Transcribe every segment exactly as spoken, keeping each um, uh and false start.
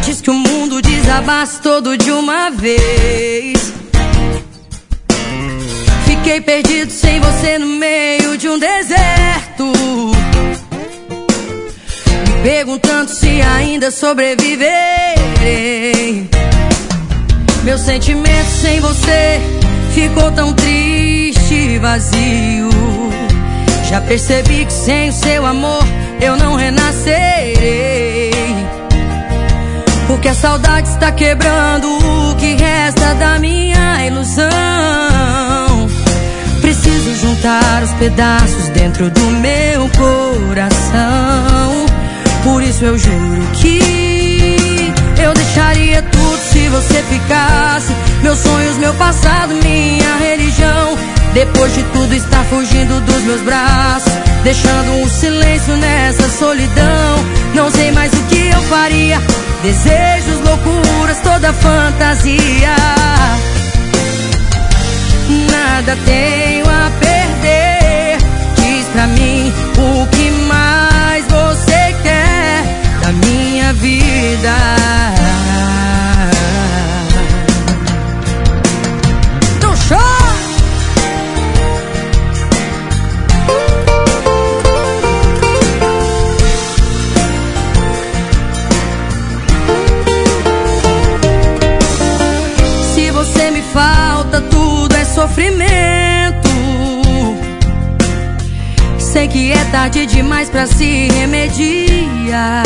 Antes que o mundo desabasse todo de uma vez. Fiquei perdido sem você no meio de um deserto, me perguntando se ainda sobreviverei. Meu sentimento sem você ficou tão triste e vazio. Já percebi que sem o seu amor eu não renascerei, porque a saudade está quebrando o que resta da minha ilusão. Preciso juntar os pedaços dentro do meu coração. Por isso eu juro que eu deixaria tudo se você ficasse. Meus sonhos, meu passado, minha religião. Depois de tudo estar fugindo dos meus braços, deixando um silêncio nessa solidão. Não sei mais o que eu faria. Desejos, loucuras, toda fantasia. Nada tenho a perder. Diz pra mim o que mais você quer da minha vida. Não chora! Se você me falta, tudo é sofrimento. Sei que é tarde demais pra se remediar.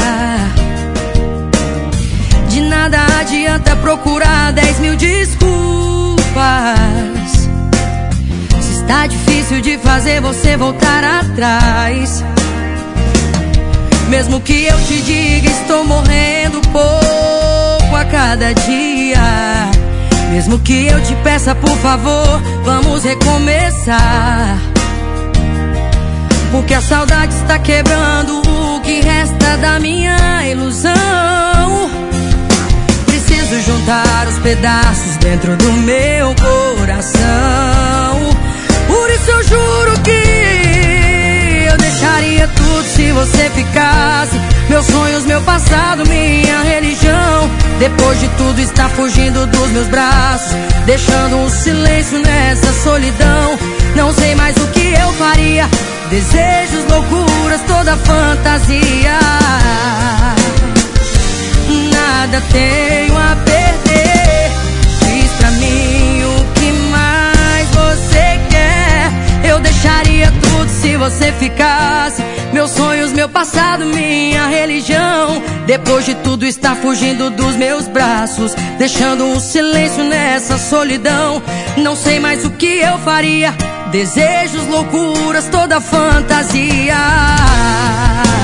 De nada adianta procurar dez mil desculpas, se está difícil de fazer você voltar atrás. Mesmo que eu te diga, estou morrendo pouco a cada dia. Mesmo que eu te peça, por favor, vamos recomeçar, porque a saudade está quebrando o que resta da minha ilusão. Preciso juntar os pedaços dentro do meu coração. Por isso eu juro que eu deixaria tudo se você ficasse. Meus sonhos, meu passado, minha religião. Depois de tudo estar fugindo dos meus braços, deixando um silêncio nessa solidão. Não sei mais o que eu faria. Desejos, loucuras, toda fantasia. Nada tenho a perder. Diz pra mim o que mais você quer. Eu deixaria tudo se você ficasse. Meus sonhos, meu passado, minha religião. Depois de tudo estar fugindo dos meus braços, deixando um silêncio nessa solidão. Não sei mais o que eu faria. Desejos, loucuras, toda fantasia.